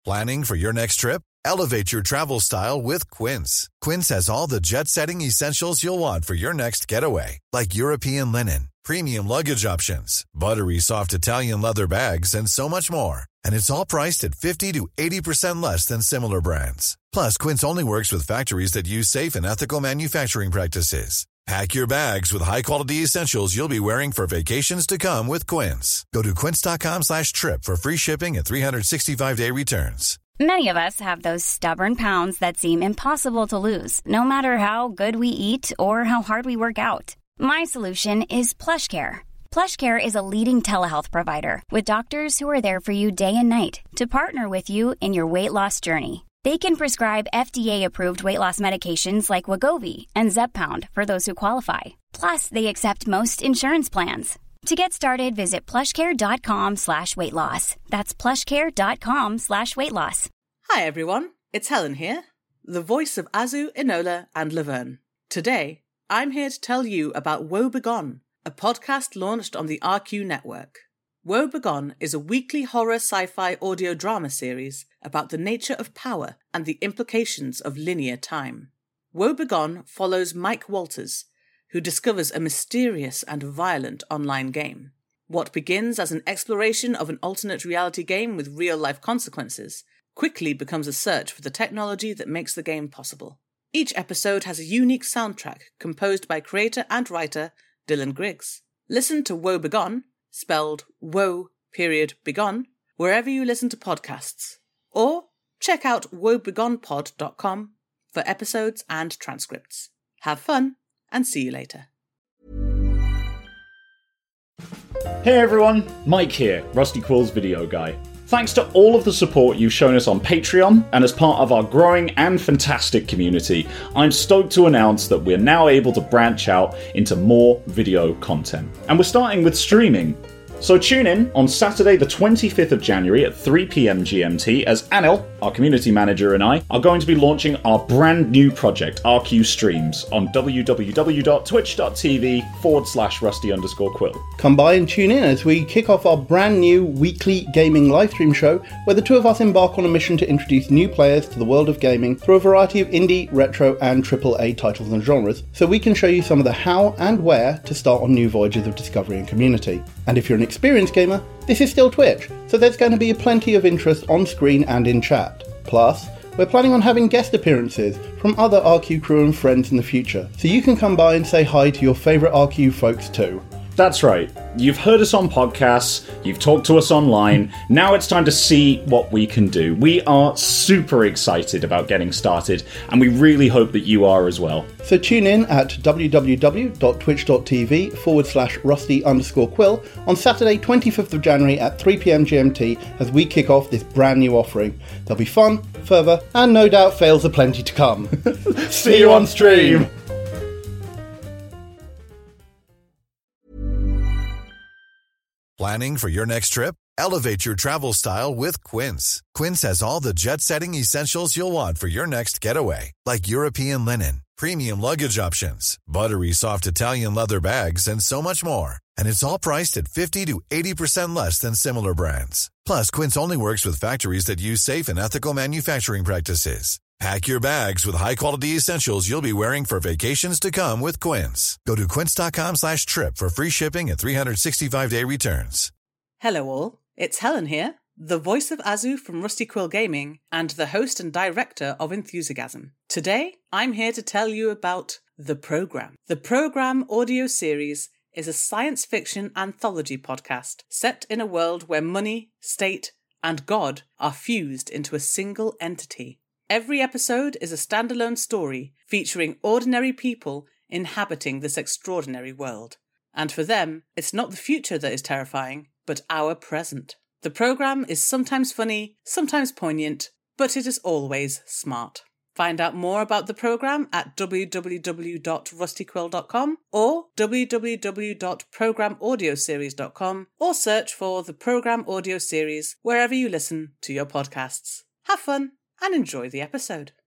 Planning for your next trip? Elevate your travel style with Quince. Quince has all the jet-setting essentials you'll want for your next getaway, like European linen, premium luggage options, buttery soft Italian leather bags, and so much more. And it's all priced at 50 to 80% less than similar brands. Plus, Quince only works with factories that use safe and ethical manufacturing practices. Pack your bags with high-quality essentials you'll be wearing for vacations to come with Quince. Go to quince.com/trip for free shipping and 365-day returns. Many of us have those stubborn pounds that seem impossible to lose, no matter how good we eat or how hard we work out. My solution is PlushCare. PlushCare is a leading telehealth provider with doctors who are there for you day and night to partner with you in your weight loss journey. They can prescribe FDA-approved weight loss medications like Wegovy and Zepbound for those who qualify. Plus, they accept most insurance plans. To get started, visit plushcare.com/weightloss. That's plushcare.com/weightloss. Hi everyone, it's Helen here, the voice of Azu, Enola and Laverne. Today, I'm here to tell you about Woe Begone, a podcast launched on the RQ network. Woe Begone is a weekly horror sci-fi audio drama series about the nature of power and the implications of linear time. Woe Begone follows Mike Walters, who discovers a mysterious and violent online game. What begins as an exploration of an alternate reality game with real-life consequences quickly becomes a search for the technology that makes the game possible. Each episode has a unique soundtrack composed by creator and writer Dylan Griggs. Listen to Woe Begone, spelled Woe.Begone, wherever you listen to podcasts. Or check out woebegonepod.com for episodes and transcripts. Have fun, and see you later. Hey everyone, Mike here, Rusty Quill's video guy. Thanks to all of the support you've shown us on Patreon, and as part of our growing and fantastic community, I'm stoked to announce that we're now able to branch out into more video content. And we're starting with streaming. So tune in on Saturday the 25th of January at 3 PM GMT as Anil, our community manager, and I are going to be launching our brand new project, RQ Streams, on www.twitch.tv/rusty_quill. Come by and tune in as we kick off our brand new weekly gaming livestream show where the two of us embark on a mission to introduce new players to the world of gaming through a variety of indie, retro and AAA titles and genres, so we can show you some of the how and where to start on new voyages of discovery and community. And if you're an experienced gamer, this is still Twitch, so there's going to be plenty of interest on screen and in chat. Plus, we're planning on having guest appearances from other RQ crew and friends in the future, so you can come by and say hi to your favourite RQ folks too. That's right. You've heard us on podcasts, you've talked to us online, now it's time to see what we can do. We are super excited about getting started, and we really hope that you are as well. So tune in at www.twitch.tv/rusty_quill on Saturday 25th of January at 3 PM GMT as we kick off this brand new offering. There'll be fun, fervour, and no doubt fails aplenty to come. See you on stream! Planning for your next trip? Elevate your travel style with Quince. Quince has all the jet-setting essentials you'll want for your next getaway, like European linen, premium luggage options, buttery soft Italian leather bags, and so much more. And it's all priced at 50 to 80% less than similar brands. Plus, Quince only works with factories that use safe and ethical manufacturing practices. Pack your bags with high-quality essentials you'll be wearing for vacations to come with Quince. Go to quince.com/trip for free shipping and 365-day returns. Hello all, it's Helen here, the voice of Azu from Rusty Quill Gaming and the host and director of Enthusiasm. Today, I'm here to tell you about The Program. The Program audio series is a science fiction anthology podcast set in a world where money, state, and God are fused into a single entity. Every episode is a standalone story featuring ordinary people inhabiting this extraordinary world. And for them, it's not the future that is terrifying, but our present. The program is sometimes funny, sometimes poignant, but it is always smart. Find out more about the program at www.rustyquill.com or www.programaudioseries.com, or search for the Program Audio Series wherever you listen to your podcasts. Have fun and enjoy the episode.